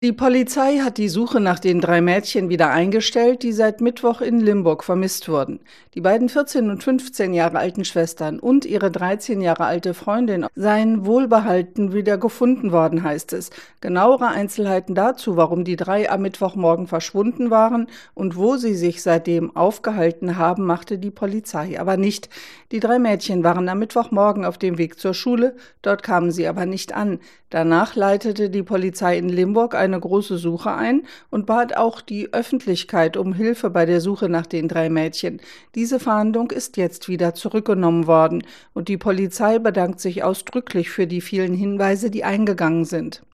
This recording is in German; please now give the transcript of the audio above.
Die Polizei hat die Suche nach den 3 Mädchen wieder eingestellt, die seit Mittwoch in Limburg vermisst wurden. Die beiden 14 und 15 Jahre alten Schwestern und ihre 13 Jahre alte Freundin seien wohlbehalten wieder gefunden worden, heißt es. Genauere Einzelheiten dazu, warum die 3 am Mittwochmorgen verschwunden waren und wo sie sich seitdem aufgehalten haben, machte die Polizei aber nicht. Die 3 Mädchen waren am Mittwochmorgen auf dem Weg zur Schule, dort kamen sie aber nicht an. Danach leitete die Polizei in Limburg eine große Suche ein und bat auch die Öffentlichkeit um Hilfe bei der Suche nach den 3 Mädchen. Diese Fahndung ist jetzt wieder zurückgenommen worden und die Polizei bedankt sich ausdrücklich für die vielen Hinweise, die eingegangen sind.